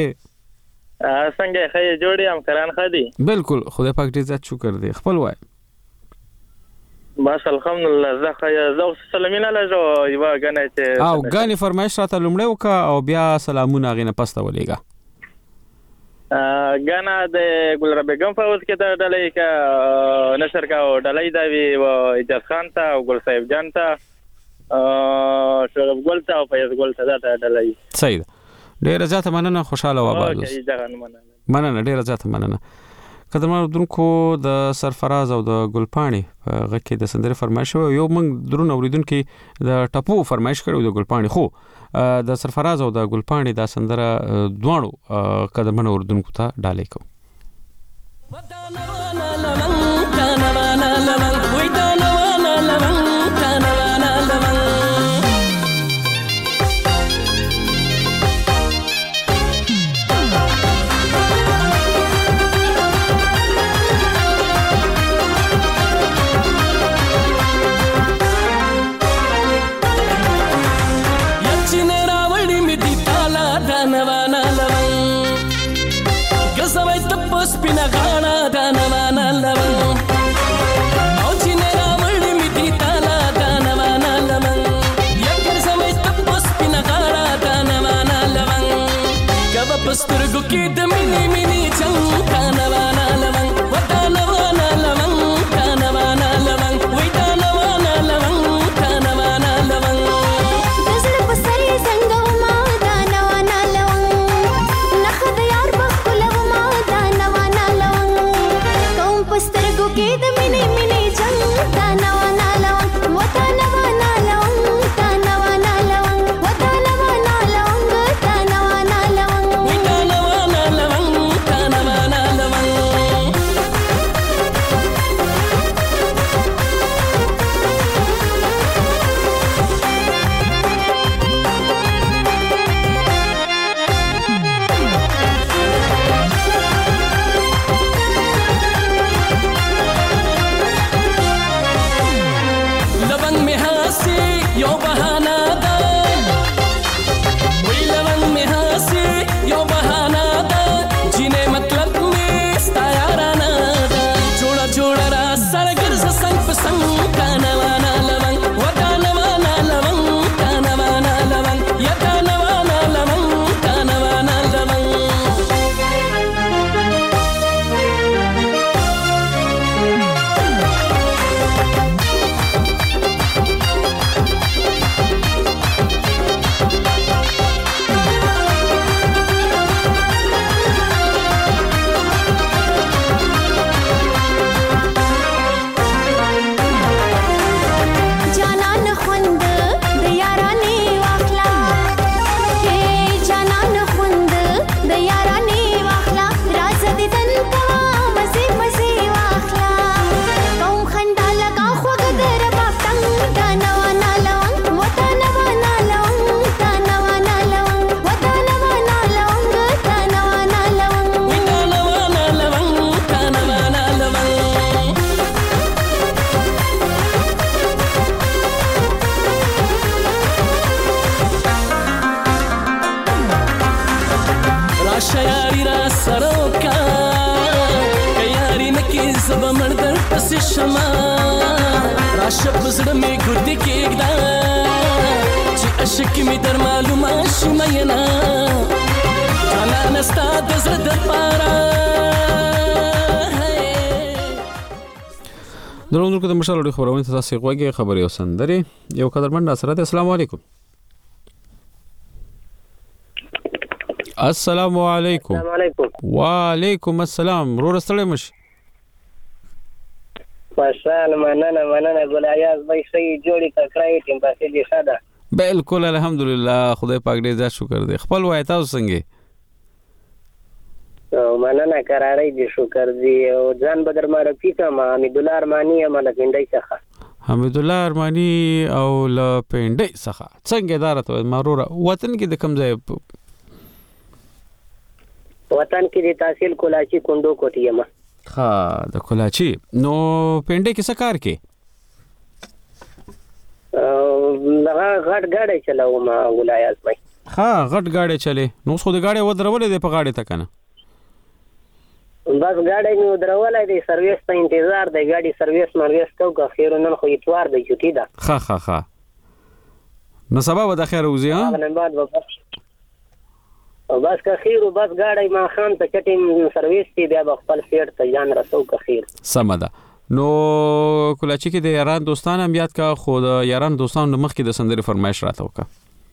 S21: څنګه خې جوړی هم کران خدي
S1: بالکل خدای پاک دې عزت شکر دې خپل وای
S21: بس الحمدلله زه سلامونه لږه یو غنه چې
S1: او غاني فرمایش راته لومړی وکا او بیا سلامونه غینه پسته ولېګا
S21: غانا د ګلرا بیگم فوز کې دا ډلې کا نشر کا ډلې دا وی او اجاز خان ته او ګل صاحب جان ته شرف ګل ته او فیض ګل ته دا ډلې
S1: صحیح ډیر زیات مننه خوشاله و آباد مننه ډیر زیات مننه قدرمن دونکو د سرفراز او د ګلپانی غکه د سندره فرمایش یو موږ درون اوریدونکو د ټپو فرمایش کړو د ګلپانی خو د سرفراز او د ګلپانی د سندره دواړو قدرمن اوریدونکو ته ډالې کو
S17: Spina gana da na na na la, oh chinera
S2: پسترګو کې د مینې مینې چم کانوانا لونګ ودانوانا لونګ کانوانا لونګ وې دانوانا لونګ کانوانا لونګ
S14: دزړه په سر څنګه ما دانوانا لونګ نخ د یار بخلو ما دانوانا لونګ کوم پسترګو کې د مینې مینې چم دانوانا لونګ ودانوانا لونګ کانوانا لونګ ودانوانا لونګ کانوانا لونګ
S2: وې دانوانا لونګ کانوانا لونګ लवंग में हंसी यो बहाना दा वही लवंग में हंसी यो बहाना दा जिने मतलब में स्तायाराना दा जोड़ा जोड़ा रा सरगर संग पसंग कानवाना लवंग वदानवाना लवंग कानवाना लवंग यदानवाना लवंग कानवाना लवंग
S14: جانان خوند د یارانې واخلا کې جانان خوند د یارانې واخلا راز دې دن کوا مزه مزه واخلا کوم خندا لگا خوګ در باپتنګ دانوانا لونګ ودانوانا لونګ دانوانا لونګ ودانوانا لونګ دانوانا لونګ
S2: ودانوانا لونګ کانوانا لونګ राशा यारी रा सरोका यारी नकी सब मर्दर पसी शमा राशा बजड़ में गुर्दी के एकदा ची अशक में दर मालूमा शिमयना जाना नस्ता दजर दर पारा
S1: درونکو د مشال لري خبرونه تاسو غوږی خبري وسندري یو قدرمن ناصرت السلام علیکم السلام علیکم
S22: السلام علیکم
S1: وعلیکم السلام رو رسړې مش
S22: ماشاءالله مننه ګل ایاز بای سي جوړی کړای ټیم پاسې دي ساده
S1: بالکل الحمدلله خدای پاک دې زړه شکر دې خپل وای تاسو څنګه
S22: مننه قرارې دي شکر دې او ځان بدر معرفي کما حمید الله ارمانی امانت هندای څخه
S1: حمید الله ارمانی او ل پندای څخه څنګه دارته مرور وطن کې د کم ځای
S22: وطن کې د تحصیل کولاچی کندو کوټی یم
S1: ها د کولاچی نو پندای کې څه کار کې
S22: غټ گاډي چلاو ما ولایت مې
S1: ها غټ گاډي چلے نو خو د گاډي ودرولې د په گاډي تکنه
S22: بس گاډي نو درولې د سرویس ته انتظار دی گاډي سرویس مرویس کو که خیر نن خو اتوار دی چټی دا
S1: ها نو سبا به د خیر وزي ها
S22: نه بعد بس که خیر بس گاډي ما خام ته چټیم سرویس دی بیا خپل سیټ ته ځان رسو که خیر
S1: سمدا نو کولاچی کې د یاران دوستان هم یاد کا خو د یاران دوستان مخ کې د سندري فرمایش راته وکا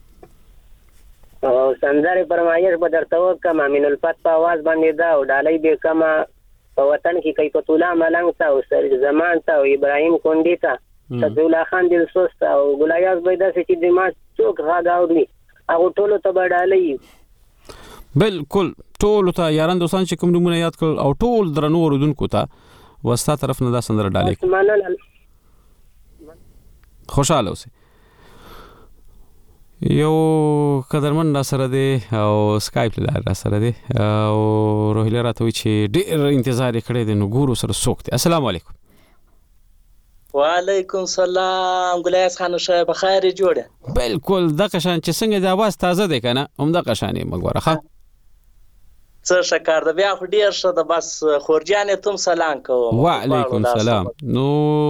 S22: او سندري فرمایش به درته وکم امین الفت په आवाज باندې دا او ډالۍ به کما په وطن کې کوي په تولا ملنګ تا او سر زمان تا او ابراهيم کونډی تا صدر الله خان دل سوست او ګلایاز بيدا چې د ما څوک غاډاوډي هغه ټولو ته ډالۍ
S1: بالکل ټول ته یاران دوستان چې کوم نمونه یاد کړ او ټول درنو اوردونکو ته وستا طرف نه دا سندره ډالې خوشاله اوسه یو قدرمن را سره دی او سکایپ لار را سره دی او روهیله راته وی چې ډېر انتظار کړی دی نو ګورو سره سوکت السلام علیکم
S22: وعلیکم سلام ګلیاس خان شه په خیر جوړه
S1: بالکل د قشان چې څنګه د आवाज تازه دی کنه هم د قشانې مګوره ښه
S22: څه شکر د بیا خو ډیر شه د بس خورجانې تم سلام کوم
S1: وعلیکم سلام نو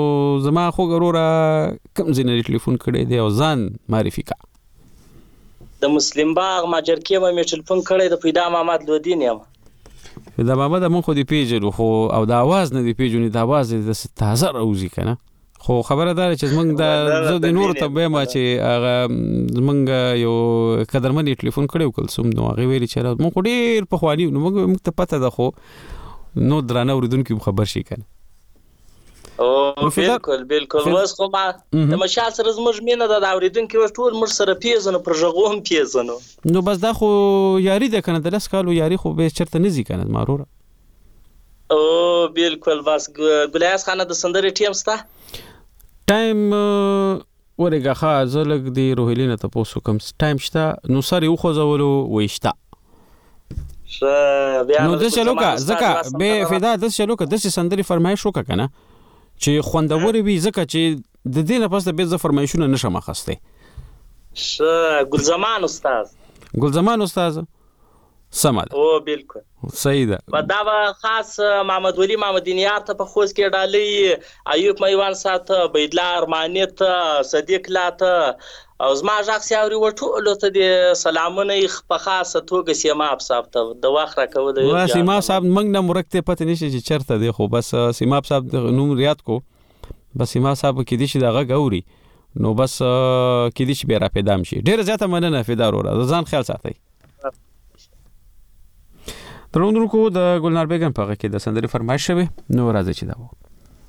S1: زما خو ګوره کوم ځینې ټلیفون کړی دی او ځان معرفي کا
S3: د مسلم باغ ماجرکې مې ټلیفون کړی د پیدا محمد لودین یم.
S1: پیدا محمد مونږ خو دې پیژنو خو او د اواز نه دې پیژنو، د اواز داسې تازه راوځي که نه. خو خبره دا چې زمونږ زه د نورو ته وایم چې هغه زمونږ یو قدرمن یې ټلیفون کړی و کلثوم، نو هغې ویلي چې مونږ خو ډېر پخواني نو موږ ته پته ده خو نو درانه اورېدونکي هم خبر شي که نه.
S3: او بالکل اوس خو ما د مشال سره زموږ مینه ده، د اورېدونکي اوس ټول موږ سره پیژنو، پر غږو هم پیژنو.
S1: نو بس دا خو یاري ده که نه، د 10 کالو یاري خو به چېرته نه ځي که نه زما وروره.
S3: او بالکل بس ګلیاس خانه د سندرې ټیم شته؟
S1: ټایم ورېږه ښه زه لږ د روهیلې نه تپوس وکړم ټایم شته؟ نو سر یې وخوځولو وایي شته. نو داسې لوکه ځکه بې فدا داسې لوکه داسې سندرې فرمایش وکړه که نه چې خوندورې وي، ځکه چې د دې نه پس بیا زه فرمایشونه نشم اخیستی.
S3: ګلزمان استاد
S1: ګلزمان استاد سمه ده.
S3: او بالکل
S1: صحیح ده.
S3: په دا به خاص محمد ولی محمدینیار ته په خوست کې ډالۍ، ایوب میوان ساته، بيدلا ارماني ته، صدیق لا ته او زما ژغ سیاوري ورټولو ته د سلامونه په خاصه توګه سیماب صاحب ته د وخت راکول.
S1: سیماب صاحب موږ نه مرکته پته نشي چې چرته دی، خو بس سیماب صاحب نوم یاد کو، بس سیماب صاحب کې دي چې دا غږ اوري نو بس کې دي چې بیا را پیدا شي. ډېر زیاته مننه فدا وروره، ځان خیال ساتئ. درونکو د ګلنار بیگم په هغه کې د سندرې فرمایش شوی، نو راځي چې دا و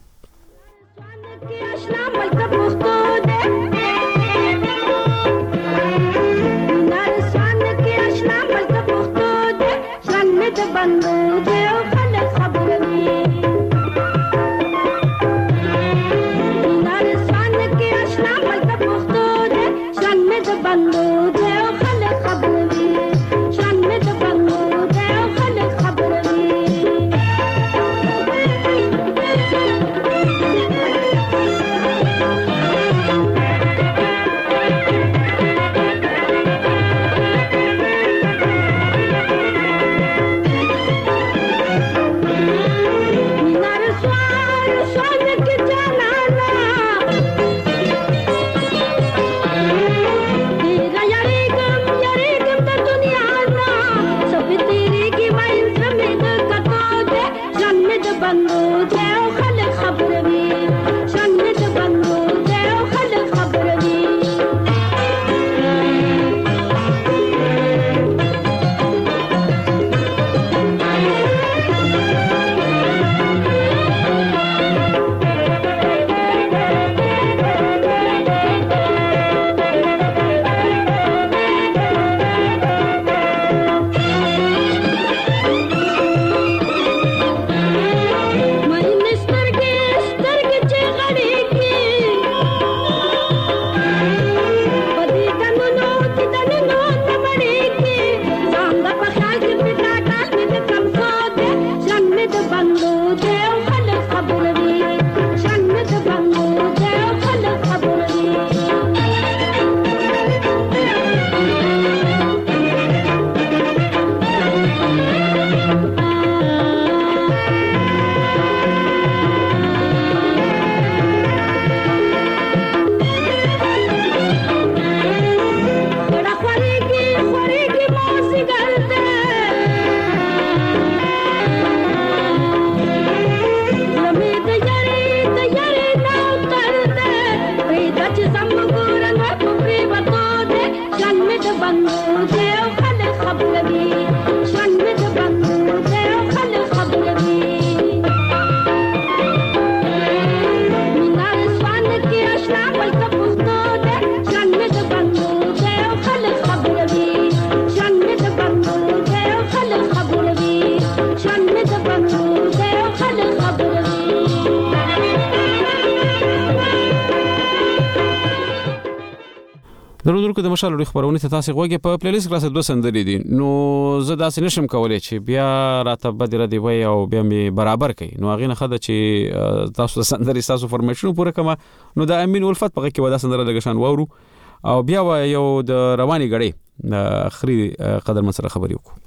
S1: درودونکو د مشال لوړ خبرونه ته تاسو غوږی په پلیلیست کلاس 2 سندرې دي، نو زه داسې نشم کولای چې بیا راته بدره دی وای او بیا می برابر کړي، نو هغه نه خده چې تاسو سندرې تاسو فرمایشونو پوره کما، نو د امین ولفت په کې ودا سندره لګشان وورو او بیا یو د رواني غړي د اخري قدر من سره خبرې وکړو.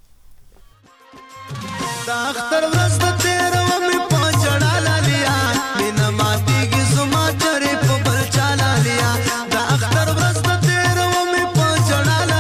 S17: دا اختر ورځ د تیر و می پوجړا لالیا مینا ماتي کی زما چرې په بل چالا لیا دا اختر ورځ د تیر و می پوجړا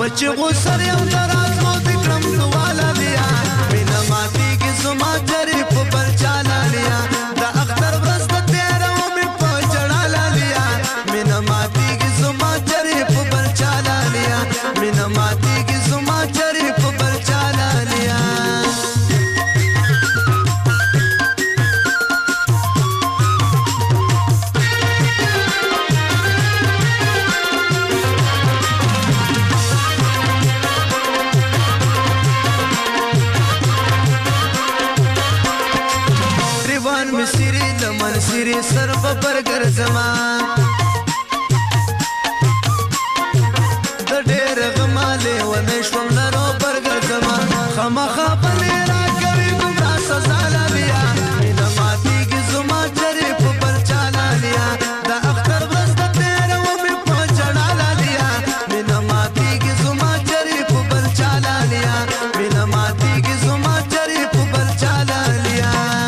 S17: پچ غسر یم درازو دکرم سوالا لیا مینا ماتی کی زما جری په برچالا لیا دا اختر ورځ د تیرو می په جړالا لیا مینا ماتی کی زما جری په برچالا لیا مینا ماتی کی زما جری په برچالا لیا سری سر په برګر زمان د ډېر غماله و نشوم لرو برګر زمان خامخا پلي را کوي ګمرا سزا لالیا مینا ماتي کی زما چرې په برچالا لیا دا اختر ورځ د تیر و می په جړا لالیا مینا ماتي کی زما چرې په برچالا لیا مینا ماتي کی زما چرې په برچالا لیا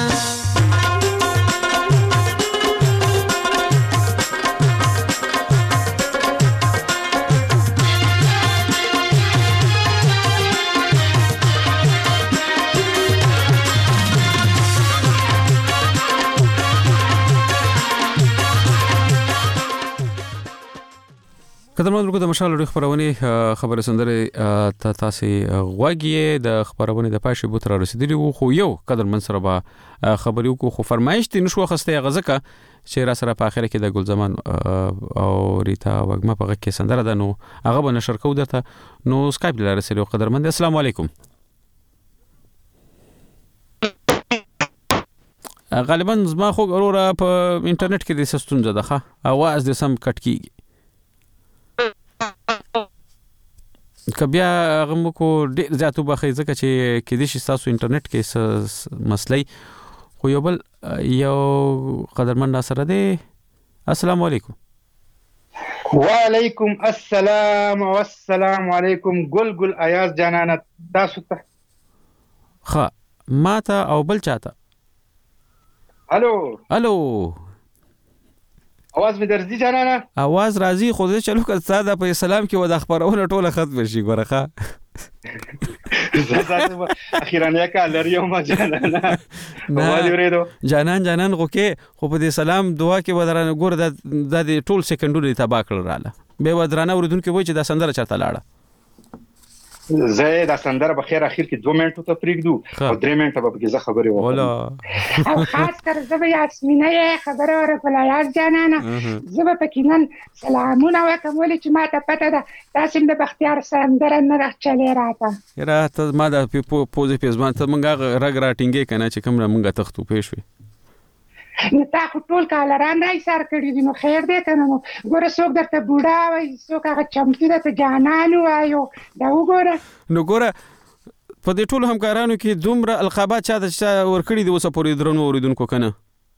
S1: قدرمن ورکو د مشال لري خبرونه خبره سندره تاسو غواګي د خبرونه د پاشه بوتر رسیدلی وو خو یو قدرمن سره به خبري کو خو فرمایش دي نشو خسته غزکه چې را سره په اخر کې د ګل زمان او ریتا وګما په کې سندره ده نو هغه به نشر کو درته نو سکایپ لاره سره قدرمن السلام علیکم غالبا زما خو وروره په انټرنیټ کې د سستون زده ښه اواز د سم کټ کیږي کبیا غمو کو ډیر زیاتو بخې ځکه چې کې دې شي تاسو انټرنیټ کې مسلې خو یو بل یو قدرمن سره دی السلام علیکم
S4: وعلیکم السلام والسلام علیکم ګل ایاز جانانه تاسو ته
S1: ها ماته او بل چاته الو
S4: आवाज می درځي جانانه
S1: आवाज راځي خو دې چلو که ساده په سلام کې و د خبرونه ټوله ختم شي ګورخه
S4: زه اخیرانه کا لريو ما جانانه आवाज ورېدو
S1: جانان غوکه خو په دې سلام دعا کې ودرانه ګور د ټول سکندونه تبا کړل رااله به ودرانه ورودونکو وای چې د سندره چرته لاړه
S4: زه د سندره په خیر اخر کې 2 منټو ته پریږدو او 3 منټه به کې زه خبرې وکړم
S5: او خاص کر زه به یاسمینه خبره ورکړم یاز جانانه زه به پکینن سلامونه وکم ولې چې ما ته پته ده تاسو د بختیار سندره نه راچلې راته
S1: ما د پوزې پیزمان ته مونږه رګ راټینګې کنه چې کوم مونږه تختو پېښوي
S5: نو تا خو ټول کالران راي سر کړی دي نو خیر دې کنه نو ګوره څوک درته بوډا وای څوک هغه چمتو ده ته جانان وایو دا وګوره
S1: نو ګوره په دې ټول همکارانو کې دومره القابات چا ورکړي دي اوسه پورې درنو اوریدونکو کنه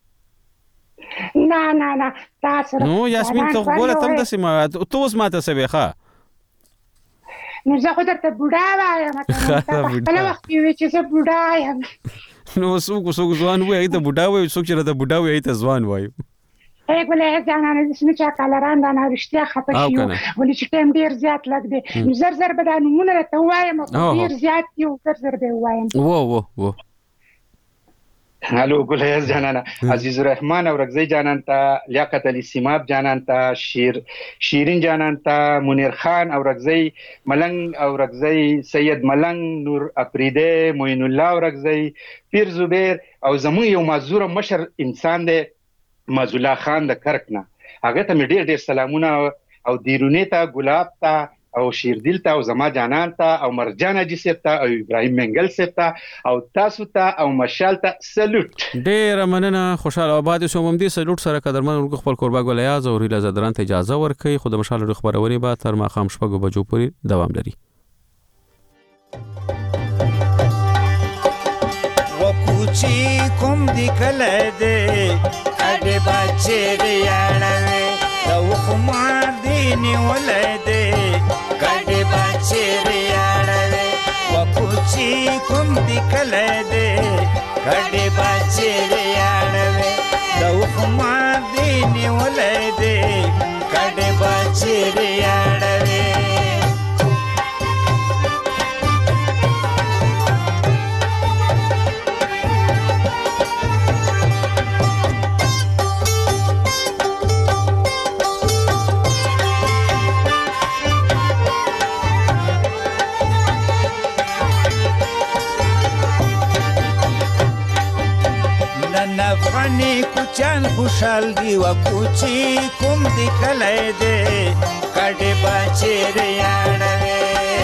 S5: نه تاسو
S1: نو یاسمین ته ګوره تم د سیمه تو اوس ماته سوي ښه
S5: نو زه خو درته بوډا وایم خپل وخت وی چې زه بوډا یم
S1: نو څوک ځوان وای ته بوډا وای څوک چې ته بوډا وای ته ځوان وای
S5: ګولې ځانانه د سمې چا کالران دا نه رښتیا خپه شي ولې چې ټیم ډیر زیات لګ دی زر به دا نمونه ته وایم ډیر زیات یو زر به وایم
S1: وو
S4: الو ګولې جانانه عزیز الرحمن او رغزی جانان ته لیاقت علی سیماب جانان ته شیرین جانان ته منیر خان او رغزی ملنګ او رغزی سید ملنګ نور افریده موین الله او رغزی پیر زبیر او زمو یو معذور مشر انسان دی مازولا خان د کرکنا هغه ته ډیر سلامونه او دیرونه ته ګلاب ته او شیردل ته او زما جانان ته او مرجان اجي سپتا او ابراهيم منګل سپتا او تاسو ته او مشال ته سلوټ
S1: ډیر مننه خوشاله آباد شوم دې سلوټ سره قدرمن ورغ خپل قربا ګولیاز او ریلا زدران ته اجازه ورکړي خو د مشال خبرونه به تر ما خام شپږ بجو پورې دوام لري
S23: وکوچی کوم دی کله دې اډه بچې دی اړوي دا وخمار دی نیولې دې کډه بچې دی اړوي وکوچی کوم دی کله دې کډه بچې دی اړوي دا وخمار دی نیولې دې کډه بچې دی اړوي افغاني کوچان خوشحال دی و کوچی کوم دی کلی دی کډې بچیر یاړوي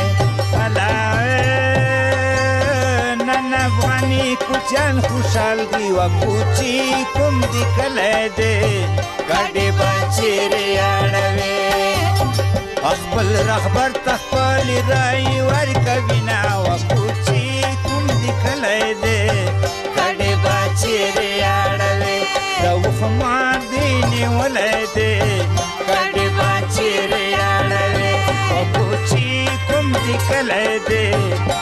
S23: نن افغاني کوچان خوشحال دی و کوچی کوم دی کلی دی کډې بچیر یاړوي خپل رهبر تخپل رای ورکوي نه و کوچی کوم دی کلی دی کډې بچیر یاړوي د وخمار دی نیولی دی کډې بچیر یاړوي و کوچی کوم دی کلی دی